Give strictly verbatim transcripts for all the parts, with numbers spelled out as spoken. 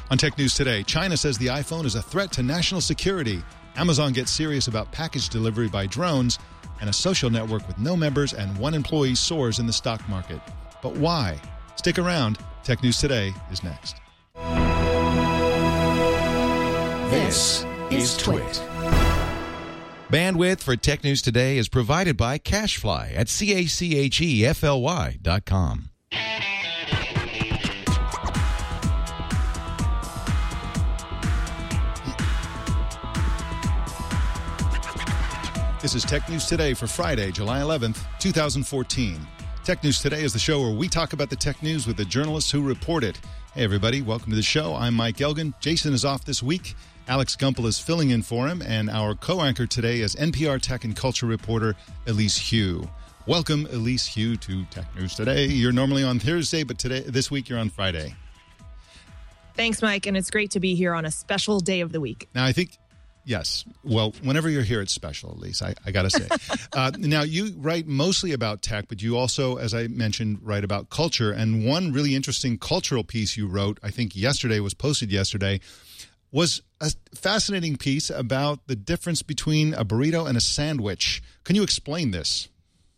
On Tech News Today, China says the iPhone is a threat to national security. Amazon gets serious about package delivery by drones, and a social network with no members and one employee soars in the stock market. But why? Stick around. Tech News Today is next. This is Twit. Bandwidth for Tech News Today is provided by CacheFly at C A C H E F L Y dot com. This is Tech News Today for Friday, July eleventh, twenty fourteen. Tech News Today is the show where we talk about the tech news with the journalists who report it. Hey, everybody. Welcome to the show. I'm Mike Elgin. Jason is off this week. Alex Gumpel is filling in for him, and our co-anchor today is N P R tech and culture reporter Elise Hu. Welcome, Elise Hu, to Tech News Today. You're normally on Thursday, but today, this week you're on Friday. Thanks, Mike, and it's great to be here on a special day of the week. Now, I think... Yes. Well, whenever you're here, it's special, at least, I, I got to say. uh, now, you write mostly about tech, but you also, as I mentioned, write about culture. And one really interesting cultural piece you wrote, I think yesterday, was posted yesterday, was a fascinating piece about the difference between a burrito and a sandwich. Can you explain this?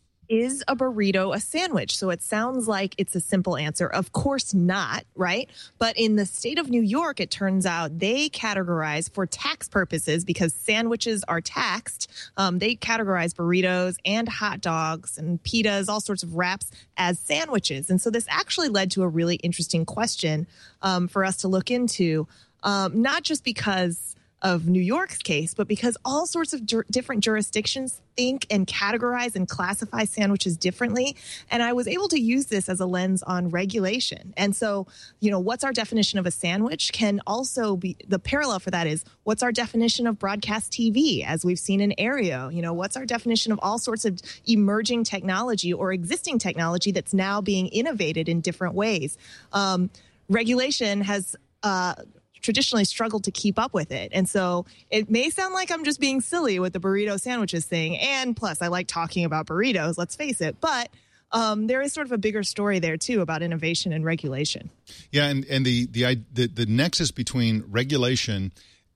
Is a burrito a sandwich? So it sounds like it's a simple answer. Of course not, right? But in the state of New York, it turns out they categorize for tax purposes, because sandwiches are taxed. Um, they categorize burritos and hot dogs and pitas, all sorts of wraps, as sandwiches. And so this actually led to a really interesting question um, for us to look into, um, not just because of New York's case, but because all sorts of jur- different jurisdictions think and categorize and classify sandwiches differently. And I was able to use this as a lens on regulation. And so, you know, what's our definition of a sandwich can also be, the parallel for that is, what's our definition of broadcast T V, as we've seen in Aereo? You know, what's our definition of all sorts of emerging technology or existing technology that's now being innovated in different ways? Um, regulation has uh traditionally struggled to keep up with it. And so it may sound like I'm just being silly with the burrito sandwiches thing. And plus, I like talking about burritos, let's face it. But um, there is sort of a bigger story there, too, about innovation and regulation. Yeah, and, and the, the the the nexus between regulation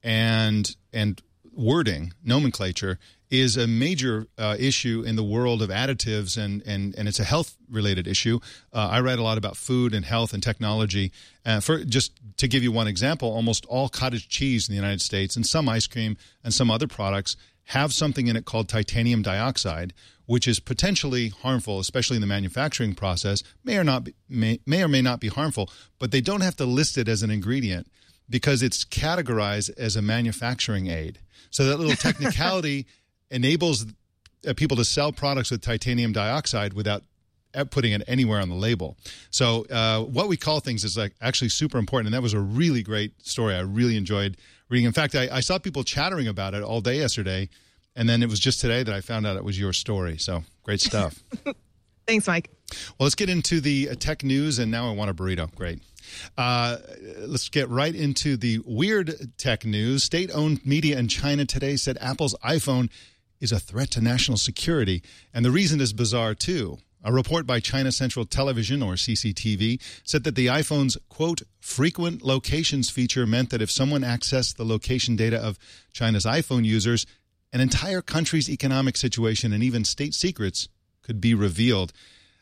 and and wording, nomenclature, is a major uh, issue in the world of additives, and, and, and it's a health-related issue. Uh, I write a lot about food and health and technology. Uh, for just to give you one example, almost all cottage cheese in the United States and some ice cream and some other products have something in it called titanium dioxide, which is potentially harmful, especially in the manufacturing process. May or not be, may, may or may not be harmful, but they don't have to list it as an ingredient because it's categorized as a manufacturing aid. So that little technicality enables uh, people to sell products with titanium dioxide without putting it anywhere on the label. So uh, what we call things is like actually super important, and that was a really great story. I really enjoyed reading. In fact, I, I saw people chattering about it all day yesterday, and then it was just today that I found out it was your story. So great stuff. Thanks, Mike. Well, let's get into the uh, tech news, and now I want a burrito. Great. Uh, let's get right into the weird tech news. State-owned media in China today said Apple's iPhone is a threat to national security, and the reason is bizarre, too. A report by China Central Television, or C C T V, said that the iPhone's, quote, frequent locations feature meant that if someone accessed the location data of China's iPhone users, an entire country's economic situation and even state secrets could be revealed.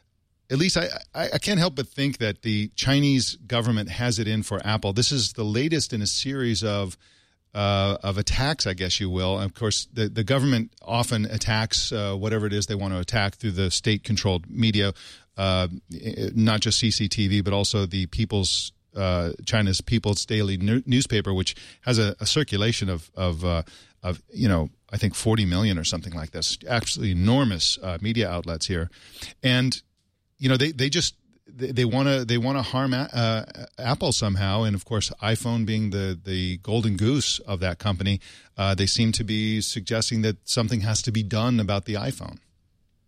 At least I, I, I can't help but think that the Chinese government has it in for Apple. This is the latest in a series of Uh, of attacks, I guess you will. And of course, the, the government often attacks uh, whatever it is they want to attack through the state-controlled media, uh, not just C C T V, but also the People's uh, China's People's Daily New- newspaper, which has a, a circulation of of uh, of you know I think forty million or something like this. Absolutely enormous uh, media outlets here, and you know they they just. They want to they want to harm uh, Apple somehow, and of course, iPhone being the, the golden goose of that company, uh, they seem to be suggesting that something has to be done about the iPhone.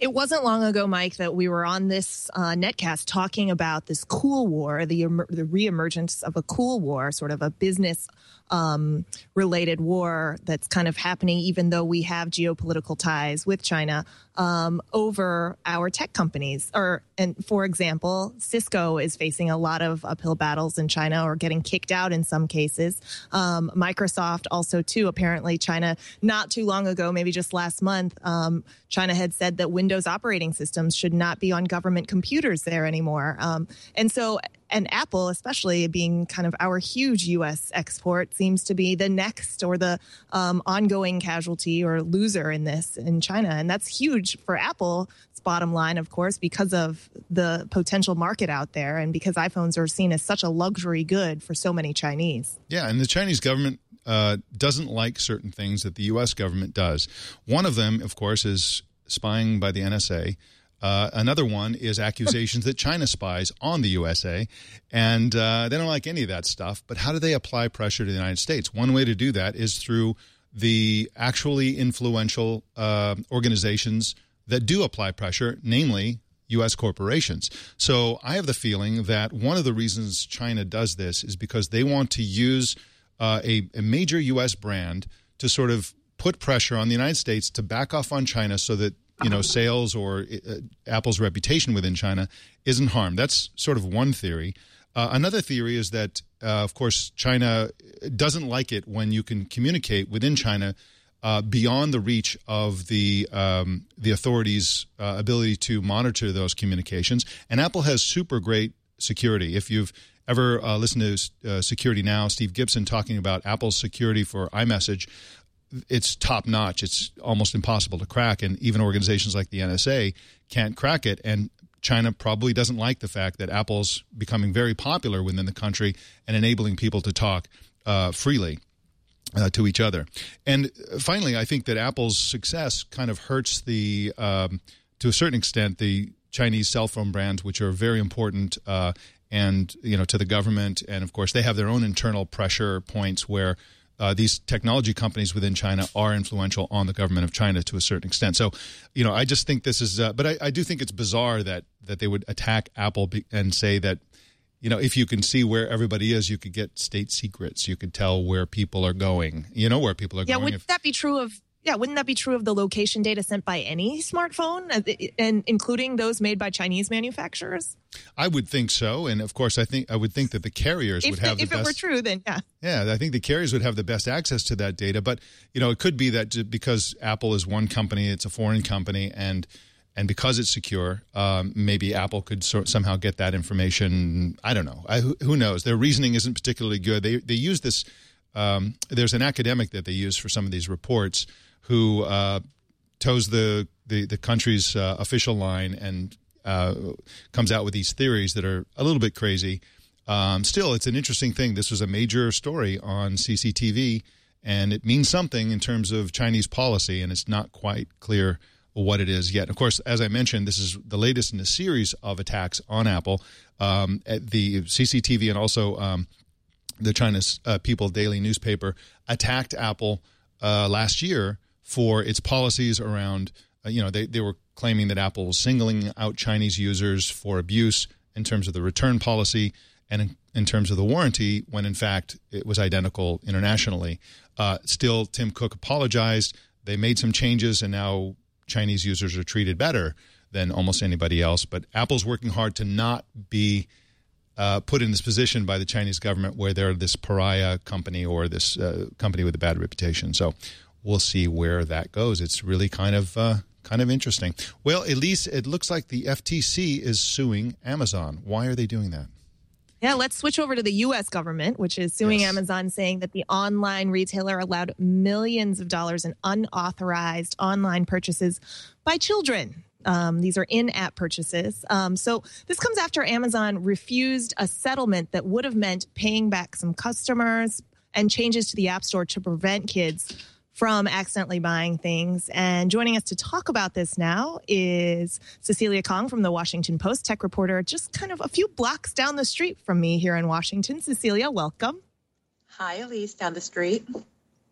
It wasn't long ago, Mike, that we were on this uh, netcast talking about this cool war, the emer- the reemergence of a cool war, sort of a business um, related war that's kind of happening, even though we have geopolitical ties with China um, over our tech companies. Or, and for example, Cisco is facing a lot of uphill battles in China, or getting kicked out in some cases. Um, Microsoft also, too. Apparently, China, not too long ago, maybe just last month, um, China had said that Windows operating systems should not be on government computers there anymore. Um, and so, and Apple, especially being kind of our huge U S export, seems to be the next or the um, ongoing casualty or loser in this in China. And that's huge for Apple's bottom line, of course, because of the potential market out there and because iPhones are seen as such a luxury good for so many Chinese. Yeah, and the Chinese government uh, doesn't like certain things that the U S government does. One of them, of course, is spying by the N S A. Uh, another one is accusations that China spies on the U S A, and uh, they don't like any of that stuff. But how do they apply pressure to the United States? One way to do that is through the actually influential uh, organizations that do apply pressure, namely U S corporations. So I have the feeling that one of the reasons China does this is because they want to use uh, a, a major U S brand to sort of put pressure on the United States to back off on China so that, you know, sales or uh, Apple's reputation within China isn't harmed. That's sort of one theory. Uh, another theory is that, uh, of course, China doesn't like it when you can communicate within China uh, beyond the reach of the um, the authorities' uh, ability to monitor those communications. And Apple has super great security. If you've ever uh, listened to uh, Security Now, Steve Gibson talking about Apple's security for iMessage, it's top notch. It's almost impossible to crack, and even organizations like the N S A can't crack it. And China probably doesn't like the fact that Apple's becoming very popular within the country and enabling people to talk uh, freely uh, to each other. And finally, I think that Apple's success kind of hurts the, um, to a certain extent, the Chinese cell phone brands, which are very important uh, and you know to the government. And of course, they have their own internal pressure points where Uh, these technology companies within China are influential on the government of China to a certain extent. So, you know, I just think this is, uh, but I, I do think it's bizarre that that they would attack Apple be, and say that, you know, if you can see where everybody is, you could get state secrets. You could tell where people are going. You know where people are yeah, going. Wouldn't if, that be true of? Yeah, wouldn't that be true of the location data sent by any smartphone, and including those made by Chinese manufacturers? I would think so, and of course, I think I would think that the carriers if would have the, the if best. If it were true, then yeah. Yeah, I think the carriers would have the best access to that data, but you know, it could be that because Apple is one company, it's a foreign company, and and because it's secure, um, maybe Apple could so, somehow get that information. I don't know. I, who, who knows? Their reasoning isn't particularly good. They they use this. Um, there's an academic that they use for some of these reports who uh, toes the, the, the country's uh, official line and uh, comes out with these theories that are a little bit crazy. Um, still, it's an interesting thing. This was a major story on C C T V, and it means something in terms of Chinese policy, and it's not quite clear what it is yet. Of course, as I mentioned, this is the latest in a series of attacks on Apple. Um, at the C C T V and also um, the China's uh, People Daily newspaper attacked Apple uh, last year for its policies around, uh, you know, they, they were claiming that Apple was singling out Chinese users for abuse in terms of the return policy and in, in terms of the warranty, when in fact it was identical internationally. Uh, still, Tim Cook apologized. They made some changes, and now Chinese users are treated better than almost anybody else. But Apple's working hard to not be uh, put in this position by the Chinese government where they're this pariah company or this uh, company with a bad reputation. So we'll see where that goes. It's really kind of uh, kind of interesting. Well, Elise, it looks like the F T C is suing Amazon. Why are they doing that? Yeah, let's switch over to the U S government, which is suing Yes. Amazon, saying that the online retailer allowed millions of dollars in unauthorized online purchases by children. Um, these are in-app purchases. Um, so this comes after Amazon refused a settlement that would have meant paying back some customers and changes to the App Store to prevent kids from accidentally buying things. And joining us to talk about this now is Cecilia Kong from the Washington Post, tech reporter, just kind of a few blocks down the street from me here in Washington. Cecilia, welcome. Hi, Elise, down the street.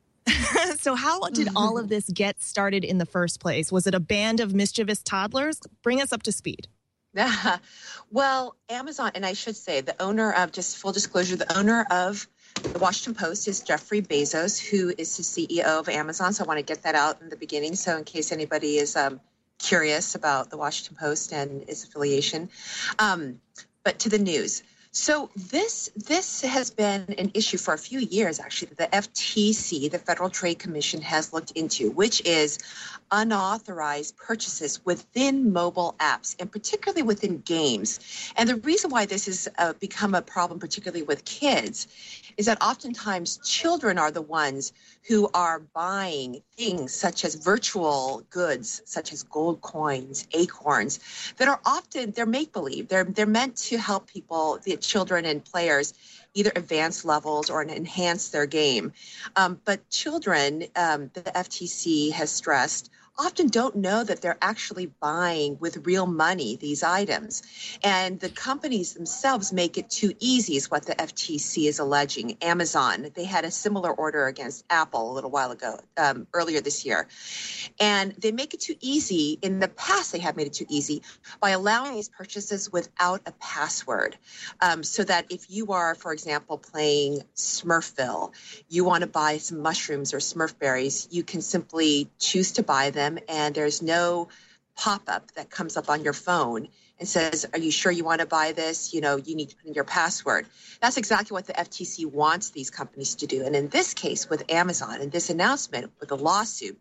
So how did all of this get started in the first place? Was it a band of mischievous toddlers? Bring us up to speed. Well, Amazon, and I should say the owner of, just full disclosure, the owner of the Washington Post is Jeffrey Bezos, who is the C E O of Amazon. So I want to get that out in the beginning. So in case anybody is um, curious about the Washington Post and its affiliation. Um, but to the news. So this this has been an issue for a few years, actually, that the F T C, the Federal Trade Commission, has looked into, which is unauthorized purchases within mobile apps, and particularly within games. And the reason why this has uh, become a problem, particularly with kids, is that oftentimes children are the ones who are buying things such as virtual goods, such as gold coins, acorns, that are often, they're make-believe. They're, they're meant to help people, the children and players, either advance levels or enhance their game. Um, but children, um, the F T C has stressed, often don't know that they're actually buying with real money these items. And the companies themselves make it too easy, is what the F T C is alleging. Amazon, they had a similar order against Apple a little while ago, um, earlier this year. And they make it too easy. In the past, they have made it too easy by allowing these purchases without a password. Um, so that if you are, for example, playing Smurfville, you want to buy some mushrooms or Smurf berries, you can simply choose to buy them. And there's no pop-up that comes up on your phone and says, are you sure you want to buy this? You know, you need to put in your password. That's exactly what the F T C wants these companies to do. And in this case with Amazon and this announcement with the lawsuit,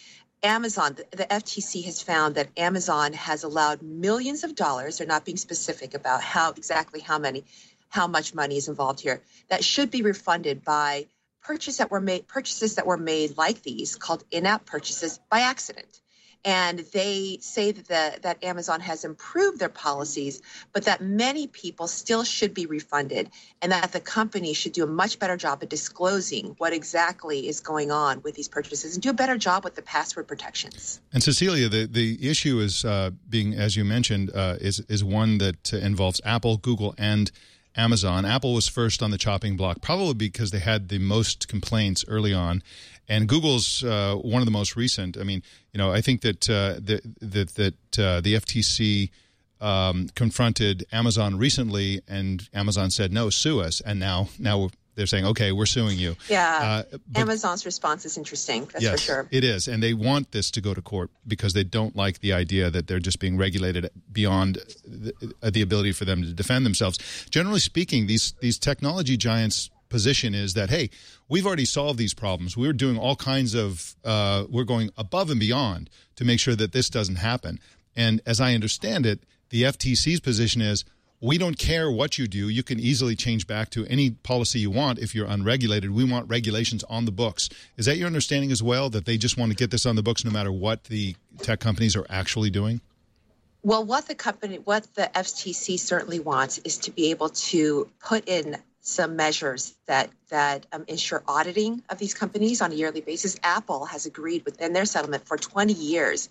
Amazon, the, the F T C has found that Amazon has allowed millions of dollars, they're not being specific about how exactly how many, how much money is involved here, that should be refunded by Purchase that were made, purchases that were made like these, called in-app purchases, by accident. And they say that, the, that Amazon has improved their policies, but that many people still should be refunded, and that the company should do a much better job of disclosing what exactly is going on with these purchases and do a better job with the password protections. And Cecilia, the, the issue is uh, being, as you mentioned, uh, is, is one that uh, involves Apple, Google, and Amazon. Apple was first on the chopping block, probably because they had the most complaints early on, and Google's uh, one of the most recent. I mean, you know, I think that uh, that that, that uh, the F T C um, confronted Amazon recently, and Amazon said, "No, sue us." And now, now they're saying, "Okay, we're suing you." Yeah, uh, but, Amazon's response is interesting. That's yes, for sure. It is, and they want this to go to court because they don't like the idea that they're just being regulated beyond the, the ability for them to defend themselves. Generally speaking, these these technology giants' position is that, hey, we've already solved these problems. We're doing all kinds of, uh, we're going above and beyond to make sure that this doesn't happen. And as I understand it, the F T C's position is, we don't care what you do. You can easily change back to any policy you want if you're unregulated. We want regulations on the books. Is that your understanding as well, that they just want to get this on the books no matter what the tech companies are actually doing? Well, what the company, what the F T C certainly wants is to be able to put in some measures that that um, ensure auditing of these companies on a yearly basis. Apple has agreed within their settlement for twenty years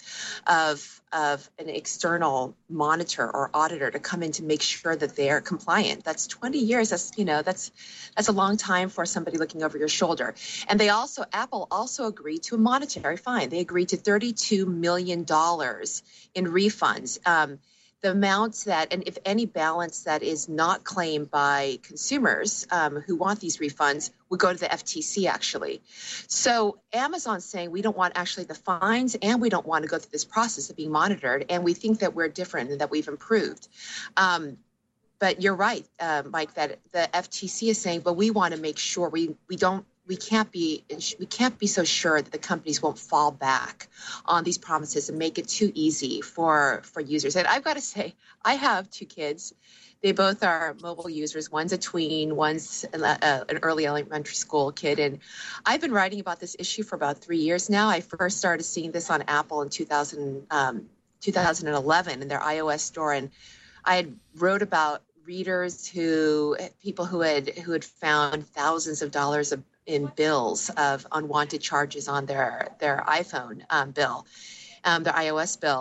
of of an external monitor or auditor to come in to make sure that they are compliant. That's twenty years. That's, you know, that's that's a long time for somebody looking over your shoulder. And they also, Apple also agreed to a monetary fine. They agreed to thirty-two million dollars in refunds. Um, The amounts that, and if any balance that is not claimed by consumers um, who want these refunds, would go to the F T C, actually. So Amazon's saying we don't want actually the fines, and we don't want to go through this process of being monitored, and we think that we're different and that we've improved. Um, but you're right, uh, Mike, that the F T C is saying, but we want to make sure we, we don't, we can't be we can't be so sure that the companies won't fall back on these promises and make it too easy for for users. And I've got to say, I have two kids. They both are mobile users. One's a tween, one's a, a, an early elementary school kid. And I've been writing about this issue for about three years now. I first started seeing this on Apple in two thousand, um, two thousand eleven in their iOS store, and I had wrote about readers who people who had who had found thousands of dollars of in bills of unwanted charges on their their iPhone um, bill, um, their iOS bill.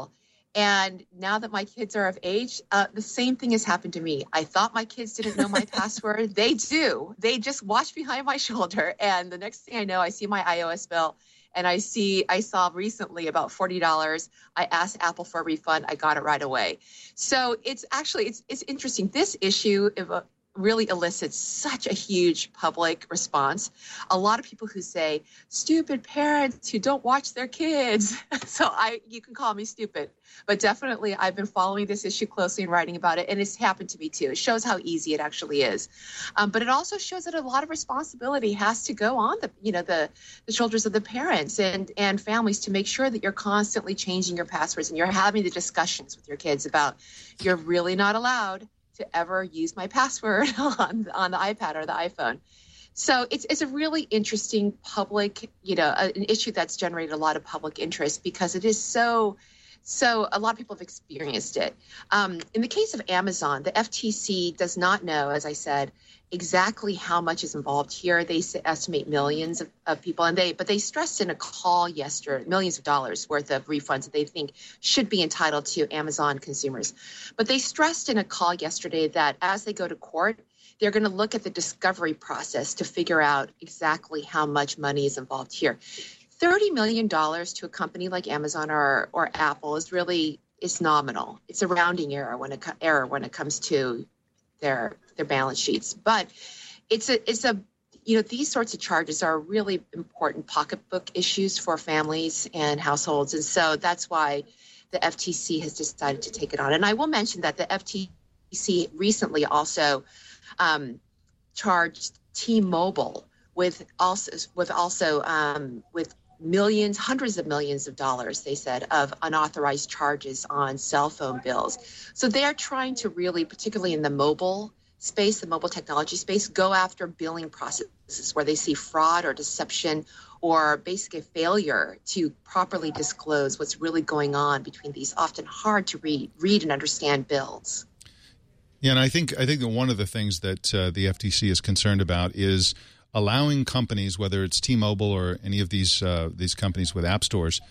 And now that my kids are of age, uh, the same thing has happened to me. I thought my kids didn't know my password. They do. They just watch behind my shoulder. And the next thing I know, I see my iOS bill. And I see, I saw recently about forty dollars. I asked Apple for a refund. I got it right away. So it's actually, it's it's interesting. This issue really elicits such a huge public response. A lot of people who say, stupid parents who don't watch their kids. So I, you can call me stupid, but definitely I've been following this issue closely and writing about it. And it's happened to me too. It shows how easy it actually is. Um, but it also shows that a lot of responsibility has to go on the, you know, the, the shoulders of the parents and, and families to make sure that you're constantly changing your passwords and you're having the discussions with your kids about you're really not allowed to ever use my password on on the iPad or the iPhone. So it's it's a really interesting public, you know, an issue that's generated a lot of public interest because it is so, so a lot of people have experienced it. Um, in the case of Amazon, the F T C does not know, as I said, exactly how much is involved here. They estimate millions of, of people, and they but they stressed in a call yesterday millions of dollars worth of refunds that they think should be entitled to Amazon consumers. But they stressed in a call yesterday that as they go to court, they're going to look at the discovery process to figure out exactly how much money is involved here. thirty million dollars to a company like Amazon or or Apple is really is nominal. It's a rounding error when it error when it comes to their their balance sheets. But it's a it's a you know these sorts of charges are really important pocketbook issues for families and households, and so that's why the F T C has decided to take it on. And I will mention that the F T C recently also um, charged T-Mobile with also with also um, with millions, hundreds of millions of dollars, they said, of unauthorized charges on cell phone bills. So they are trying to really, particularly in the mobile space, the mobile technology space, go after billing processes where they see fraud or deception or basically failure to properly disclose what's really going on between these often hard to read, read and understand bills. Yeah, and I think I think that one of the things that uh, the F T C is concerned about is allowing companies, whether it's T-Mobile or any of these uh, these companies with app stores,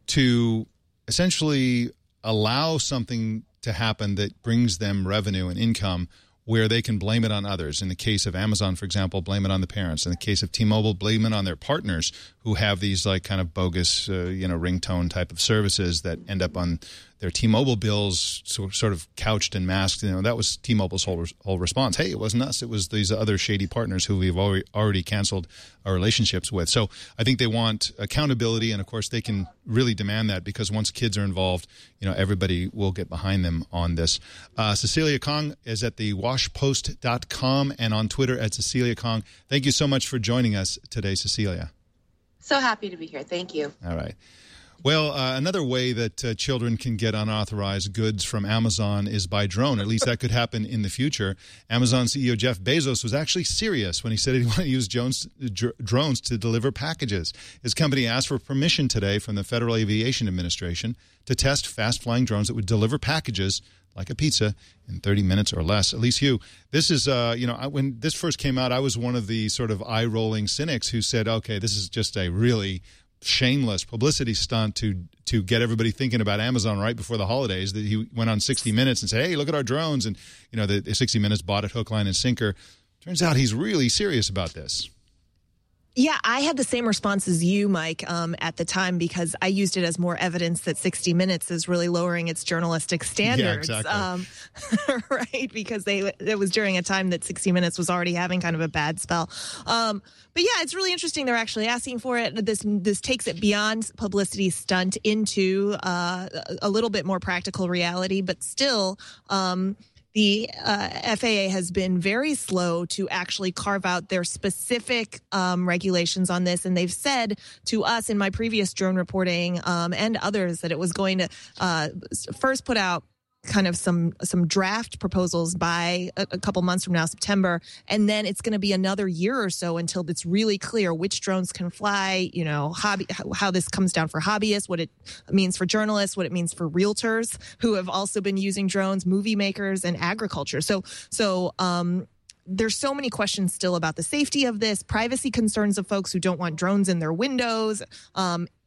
to essentially allow something to happen that brings them revenue and income where they can blame it on others. In the case of Amazon, for example, blame it on the parents. In the case of T-Mobile, blame it on their partners who have these like kind of bogus, uh, you know, ringtone type of services that end up on their T-Mobile bills, so, sort of couched and masked. You know, that was T-Mobile's whole whole response. Hey, it wasn't us. It was these other shady partners who we've already already canceled our relationships with. So I think they want accountability, and of course they can really demand that because once kids are involved, you know, everybody will get behind them on this. Uh, Cecilia Kong is at the wash post dot com and on Twitter at Cecilia Kong. Thank you so much for joining us today, Cecilia. So happy to be here. Thank you. All right. Well, uh, another way that uh, children can get unauthorized goods from Amazon is by drone. At least that could happen in the future. Amazon C E O Jeff Bezos was actually serious when he said he wanted to use drones, dr- drones to deliver packages. His company asked for permission today from the Federal Aviation Administration to test fast-flying drones that would deliver packages like a pizza in thirty minutes or less. Elise Hu, this is, uh, you know, I, when this first came out, I was one of the sort of eye-rolling cynics who said, okay, this is just a really shameless publicity stunt to to get everybody thinking about Amazon right before the holidays. That he went on sixty minutes and said, hey, look at our drones. And, you know, the, the sixty minutes bought it hook, line, and sinker. Turns out he's really serious about this. Yeah, I had the same response as you, Mike, um, at the time because I used it as more evidence that sixty minutes is really lowering its journalistic standards. Yeah, exactly. Um, right, because they it was during a time that sixty minutes was already having kind of a bad spell. Um, but yeah, it's really interesting. They're actually asking for it. This this takes it beyond publicity stunt into uh, a little bit more practical reality, but still. Um, The uh, F A A has been very slow to actually carve out their specific um, regulations on this. And they've said to us in my previous drone reporting um, and others that it was going to uh, first put out kind of some some draft proposals by a, a couple months from now, September, and then it's going to be another year or so until it's really clear which drones can fly, you know, hobby, how, how this comes down for hobbyists, what it means for journalists, what it means for realtors who have also been using drones, movie makers, and agriculture. So, so, um, there's so many questions still about the safety of this, privacy concerns of folks who don't want drones in their windows, um,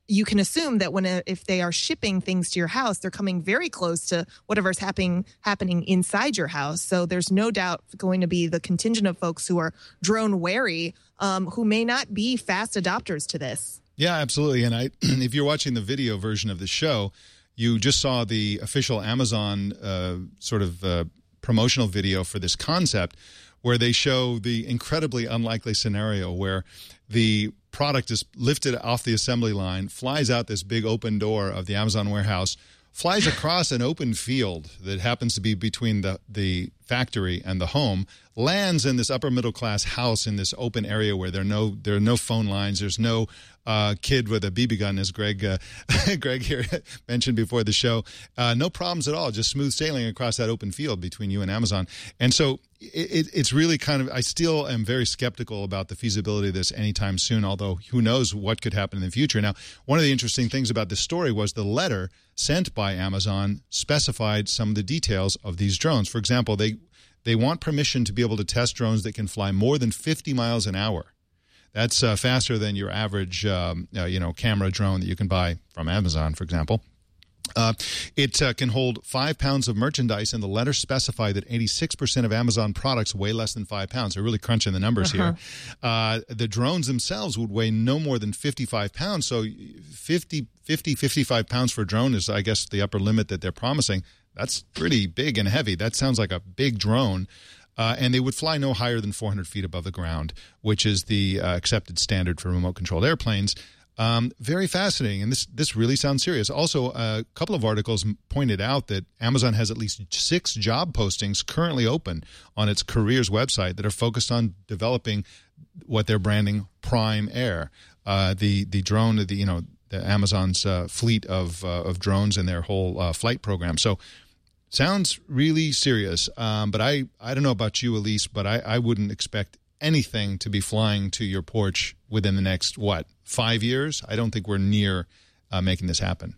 you can assume that when a, if they are shipping things to your house, they're coming very close to whatever's happening happening inside your house. So there's no doubt going to be the contingent of folks who are drone wary, um, who may not be fast adopters to this. Yeah, absolutely. And I, if you're watching the video version of the show, you just saw the official Amazon uh, sort of uh, promotional video for this concept, where they show the incredibly unlikely scenario where the product is lifted off the assembly line, flies out this big open door of the Amazon warehouse, flies across an open field that happens to be between the, the factory and the home, lands in this upper middle class house in this open area where there are no there are no phone lines, there's no uh, kid with a B B gun, as Greg uh, Greg here mentioned before the show. Uh, no problems at all, just smooth sailing across that open field between you and Amazon. And so it, it's really kind of, I still am very skeptical about the feasibility of this anytime soon, although who knows what could happen in the future. Now, one of the interesting things about this story was the letter sent by Amazon specified some of the details of these drones. For example, they They want permission to be able to test drones that can fly more than fifty miles an hour. That's uh, faster than your average, um, uh, you know, camera drone that you can buy from Amazon, for example. Uh, it uh, can hold five pounds of merchandise, and the letter specify that eighty-six percent of Amazon products weigh less than five pounds. They're really crunching the numbers uh-huh. here. Uh, the drones themselves would weigh no more than fifty-five pounds. So fifty, fifty, fifty-five pounds for a drone is, I guess, the upper limit that they're promising. That's pretty big and heavy. That sounds like a big drone. Uh, and they would fly no higher than four hundred feet above the ground, which is the uh, accepted standard for remote-controlled airplanes. Um, very fascinating, and this this really sounds serious. Also, a couple of articles pointed out that Amazon has at least six job postings currently open on its careers website that are focused on developing what they're branding Prime Air, uh, the the drone, the you know the Amazon's uh, fleet of uh, of drones and their whole uh, flight program. So, sounds really serious. Um, but I I don't know about you, Elise, but I, I wouldn't expect anything to be flying to your porch within the next, what, five years? I don't think we're near uh, making this happen.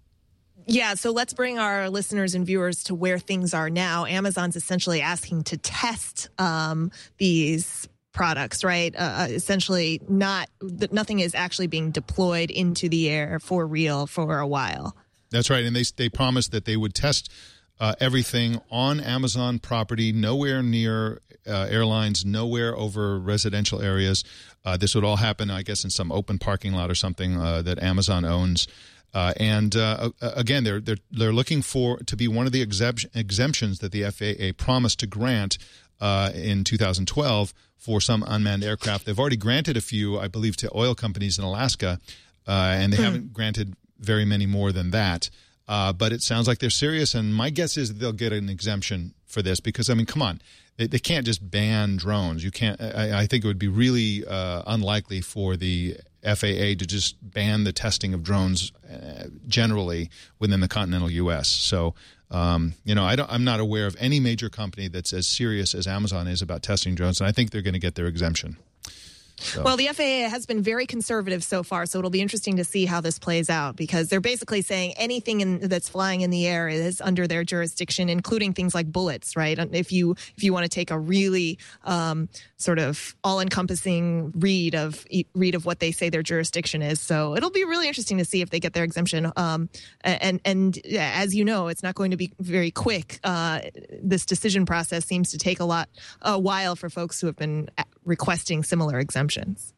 Yeah, so let's bring our listeners and viewers to where things are now. Amazon's essentially asking to test um, these products, right? Uh, essentially, not nothing is actually being deployed into the air for real for a while. That's right, and they they promised that they would test Uh, everything on Amazon property, nowhere near uh, airlines, nowhere over residential areas. Uh, this would all happen, I guess, in some open parking lot or something uh, that Amazon owns. Uh, and uh, again, they're they're they're looking for to be one of the exemp- exemptions that the F A A promised to grant uh, in two thousand twelve for some unmanned aircraft. They've already granted a few, I believe, to oil companies in Alaska, uh, and they hmm. haven't granted very many more than that. Uh, but it sounds like they're serious, and my guess is that they'll get an exemption for this because, I mean, come on. They, they can't just ban drones. You can't. I, I think it would be really uh, unlikely for the F A A to just ban the testing of drones uh, generally within the continental U S. So, um, you know, I don't, I'm not aware of any major company that's as serious as Amazon is about testing drones, and I think they're going to get their exemption. So. Well, the F A A has been very conservative so far, so it'll be interesting to see how this plays out because they're basically saying anything in, that's flying in the air is under their jurisdiction, including things like bullets, right? If you if you want to take a really um, sort of all-encompassing read of read of what they say their jurisdiction is, so it'll be really interesting to see if they get their exemption. Um, and and yeah, as you know, it's not going to be very quick. Uh, this decision process seems to take a lot a while for folks who have been requesting similar exemptions.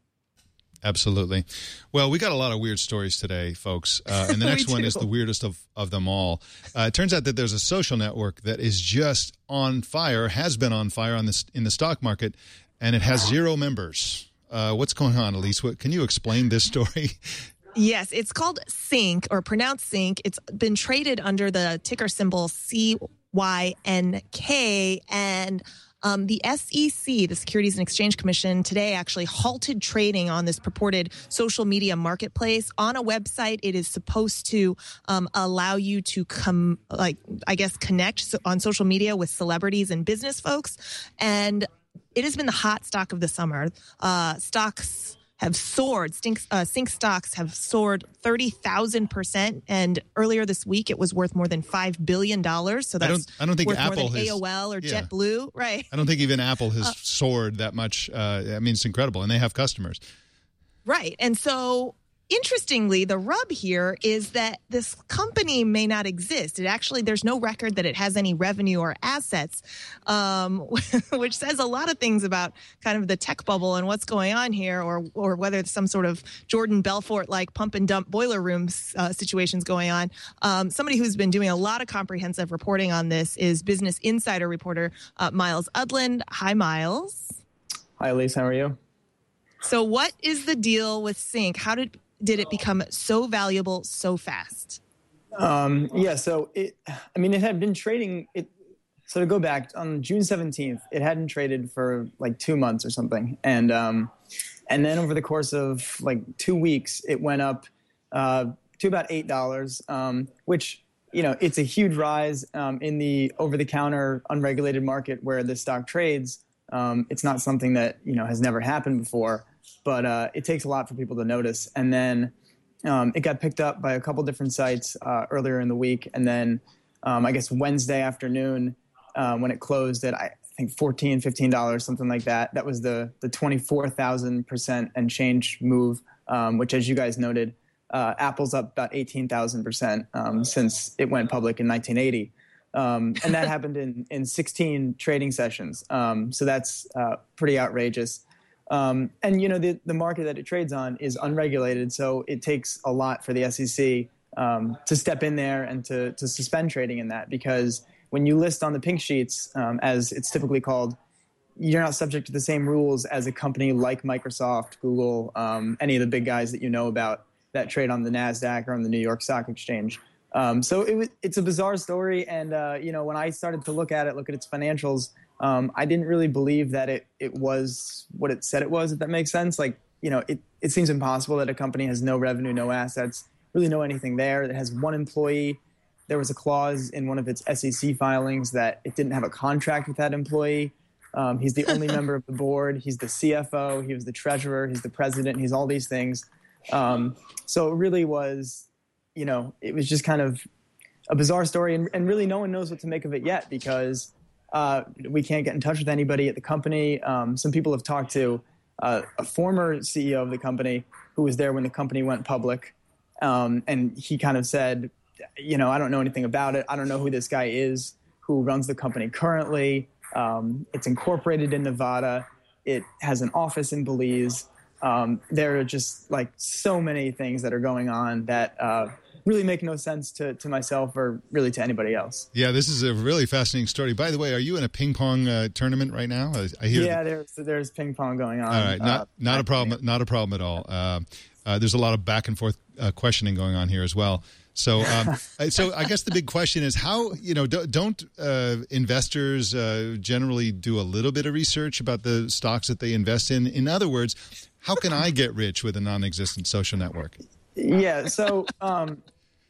Absolutely. Well, we got a lot of weird stories today, folks. Uh, and the next one is the weirdest of, of them all. Uh, it turns out that there's a social network that is just on fire, has been on fire on this in the stock market, and it has zero members. Uh, what's going on, Elise? What, can you explain this story? Yes, it's called Sync, or pronounced Sync. It's been traded under the ticker symbol C Y N K, and Um, the S E C, the Securities and Exchange Commission, today actually halted trading on this purported social media marketplace. On a website, it is supposed to um, allow you to come, like, I guess, connect on social media with celebrities and business folks. And it has been the hot stock of the summer. Uh, stocks have soared. Sync, uh, Sync stocks have soared thirty thousand percent. And earlier this week, it was worth more than five billion dollars. So that's I don't, I don't think worth Apple more than has, A O L or yeah. JetBlue. Right. I don't think even Apple has uh, soared that much. Uh, I mean, it's incredible. And they have customers. Right. And so interestingly, the rub here is that this company may not exist. It actually, there's no record that it has any revenue or assets, um, which says a lot of things about kind of the tech bubble and what's going on here, or or whether it's some sort of Jordan Belfort-like pump and dump boiler room uh, situations going on. Um, somebody who's been doing a lot of comprehensive reporting on this is Business Insider reporter uh, Miles Udland. Hi, Miles. Hi, Elise. How are you? So what is the deal with Sync? How did did it become so valuable so fast? Um, yeah, so it, I mean, it had been trading. It, so to go back, on June seventeenth, it hadn't traded for like two months or something. And um, and then over the course of like two weeks, it went up uh, to about eight dollars, um, which, you know, it's a huge rise um, in the over-the-counter unregulated market where the stock trades. Um, it's not something that, you know, has never happened before, but uh, it takes a lot for people to notice. And then um, it got picked up by a couple different sites uh, earlier in the week. And then um, I guess Wednesday afternoon uh, when it closed at, I think, fourteen dollars, fifteen dollars, something like that. That was the the twenty-four thousand percent and change move, um, which, as you guys noted, uh, Apple's up about eighteen thousand percent um, since it went public in nineteen eighty. Um, and that happened in, in sixteen trading sessions. Um, so that's uh, pretty outrageous. Um, and, you know, the, the market that it trades on is unregulated. So it takes a lot for the S E C um, to step in there and to, to suspend trading in that, because when you list on the pink sheets, um, as it's typically called, you're not subject to the same rules as a company like Microsoft, Google, um, any of the big guys that you know about that trade on the NASDAQ or on the New York Stock Exchange. Um, so it was, it's a bizarre story. And, uh, you know, when I started to look at it, look at its financials, um, I didn't really believe that it, it was what it said it was, if that makes sense. Like, you know, it, it seems impossible that a company has no revenue, no assets, really no anything there. It has one employee. There was a clause in one of its S E C filings that it didn't have a contract with that employee. Um, he's the only member of the board. He's the C F O. He was the treasurer. He's the president. He's all these things. Um, so it really was... You know, it was just kind of a bizarre story, and, and really no one knows what to make of it yet, because uh, we can't get in touch with anybody at the company. Um, some people have talked to uh, a former C E O of the company who was there when the company went public, um, and he kind of said, you know, I don't know anything about it. I don't know who this guy is who runs the company currently. Um, it's incorporated in Nevada. It has an office in Belize. Um, there are just like so many things that are going on that uh, really make no sense to, to myself or really to anybody else. Yeah, this is a really fascinating story. By the way, are you in a ping pong uh, tournament right now? I, I hear. Yeah, there's there's ping pong going on. All right, not uh, not a problem. Not a problem at all. Uh, uh, there's a lot of back and forth uh, questioning going on here as well. So, um, so I guess the big question is how, you know, do, don't uh, investors uh, generally do a little bit of research about the stocks that they invest in? In other words, how can I get rich with a non-existent social network? Yeah. So, um,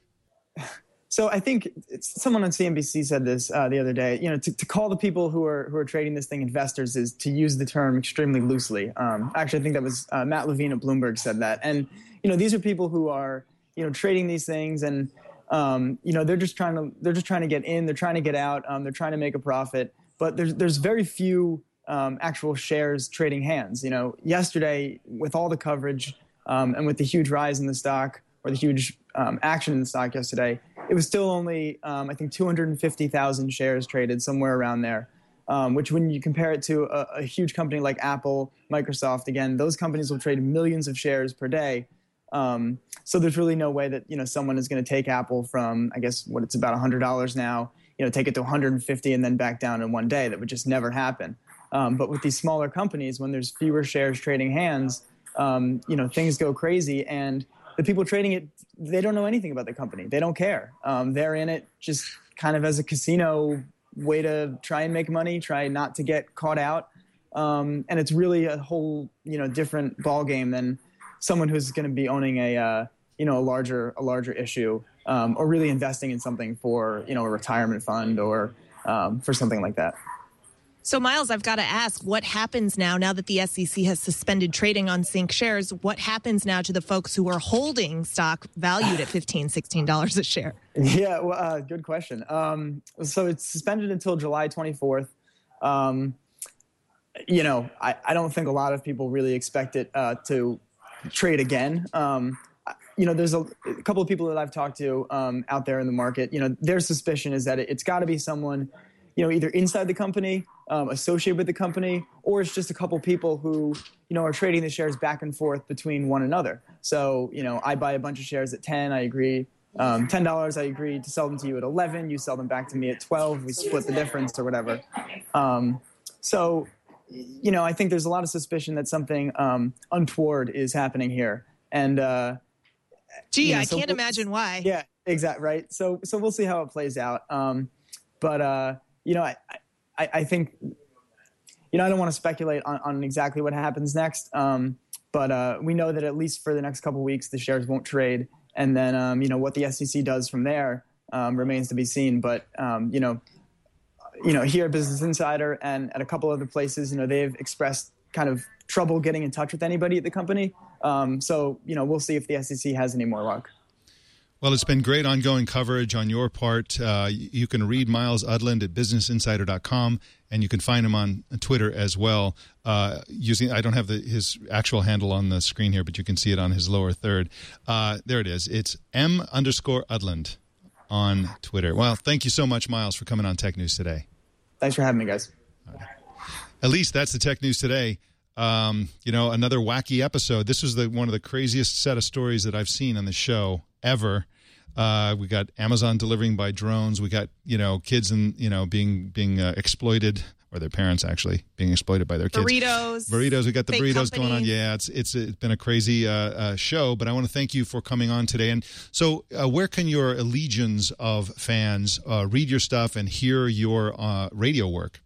so I think it's, someone on C N B C said this uh, the other day. You know, to, to call the people who are who are trading this thing investors is to use the term extremely loosely. Um, actually, I think that was uh, Matt Levine at Bloomberg said that. And you know, these are people who are you know trading these things, and um, you know they're just trying to they're just trying to get in. They're trying to get out. Um, they're trying to make a profit. But there's there's very few Um, actual shares trading hands. You know, yesterday with all the coverage um, and with the huge rise in the stock, or the huge um, action in the stock yesterday, it was still only um, I think two hundred fifty thousand shares traded, somewhere around there. Um, which, when you compare it to a, a huge company like Apple, Microsoft, again, those companies will trade millions of shares per day. Um, so there's really no way that you know someone is going to take Apple from, I guess, what it's about one hundred dollars now, you know, take it to one hundred fifty and then back down in one day. That would just never happen. Um, but with these smaller companies, when there's fewer shares trading hands, um, you know, things go crazy. And the people trading it, they don't know anything about the company. They don't care. Um, they're in it just kind of as a casino way to try and make money, try not to get caught out. Um, and it's really a whole, you know, different ball game than someone who's going to be owning a, uh, you know, a larger, a larger issue, um, or really investing in something for, you know, a retirement fund or um, for something like that. So, Miles, I've got to ask, what happens now, now that the S E C has suspended trading on Sync shares, what happens now to the folks who are holding stock valued at fifteen dollars, sixteen dollars a share? Yeah, well, uh, good question. Um, so it's suspended until July twenty-fourth. Um, you know, I, I don't think a lot of people really expect it uh, to trade again. Um, you know, there's a, a couple of people that I've talked to um, out there in the market. You know, their suspicion is that it, it's got to be someone, you know, either inside the company, um, associated with the company, or it's just a couple people who, you know, are trading the shares back and forth between one another. So, you know, I buy a bunch of shares at ten. I agree. Um, ten dollars, I agree to sell them to you at eleven. You sell them back to me at twelve. We split the difference or whatever. Um, so, you know, I think there's a lot of suspicion that something um, untoward is happening here. And, uh, gee, you know, I so can't we'll, imagine why. Yeah, exactly. Right. So, so we'll see how it plays out. Um, but, uh, you know, I, I, I think, you know, I don't want to speculate on, on exactly what happens next. Um, but uh, we know that at least for the next couple of weeks, the shares won't trade. And then, um, you know, what the S E C does from there um, remains to be seen. But, um, you know, you know, here at Business Insider and at a couple other places, you know, they've expressed kind of trouble getting in touch with anybody at the company. Um, so, you know, we'll see if the S E C has any more luck. Well, it's been great ongoing coverage on your part. Uh, you can read Myles Udland at business insider dot com, and you can find him on Twitter as well. Uh, using I don't have the, his actual handle on the screen here, but you can see it on his lower third. Uh, there it is. It's M underscore Udland on Twitter. Well, thank you so much, Myles, for coming on Tech News Today. Thanks for having me, guys. Right. At least that's the Tech News Today. Um, you know, another wacky episode. This was the one of the craziest set of stories that I've seen on the show ever. Uh, we got Amazon delivering by drones. We got, you know, kids and, you know, being being uh, exploited, or their parents actually being exploited by their kids. Burritos. Burritos. We got the burritos companies. going on. Yeah, it's it's it's been a crazy uh, uh, show, but I want to thank you for coming on today. And so uh, where can your legions of fans uh, read your stuff and hear your uh, radio work?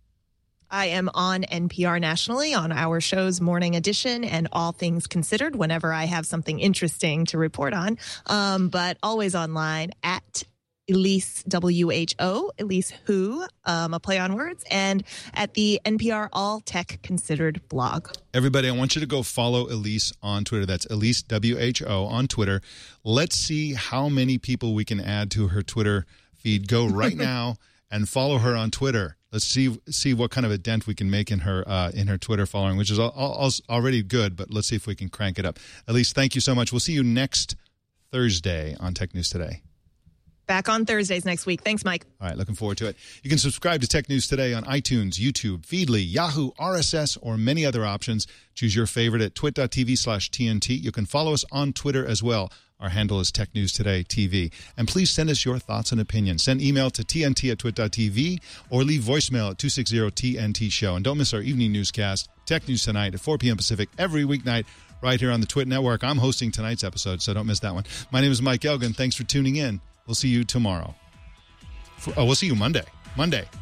I am on N P R nationally on our show's Morning Edition and All Things Considered whenever I have something interesting to report on. Um, but always online at Elise W H O, Elise Who, um, a play on words, and at the N P R All Tech Considered blog. Everybody, I want you to go follow Elise on Twitter. That's Elise W H O on Twitter. Let's see how many people we can add to her Twitter feed. Go right now and follow her on Twitter. Let's see see what kind of a dent we can make in her uh, in her Twitter following, which is all, all, already good, but let's see if we can crank it up. Elise, thank you so much. We'll see you next Thursday on Tech News Today. Back on Thursdays next week. Thanks, Mike. All right, looking forward to it. You can subscribe to Tech News Today on iTunes, YouTube, Feedly, Yahoo, R S S, or many other options. Choose your favorite at twit.tv slash TNT. You can follow us on Twitter as well. Our handle is Tech News Today T V. And please send us your thoughts and opinions. Send email to tnt at twit.tv or leave voicemail at two six zero T N T show. And don't miss our evening newscast, Tech News Tonight at four p.m. Pacific every weeknight right here on the Twit Network. I'm hosting tonight's episode, so don't miss that one. My name is Mike Elgin. Thanks for tuning in. We'll see you tomorrow. Oh, we'll see you Monday. Monday.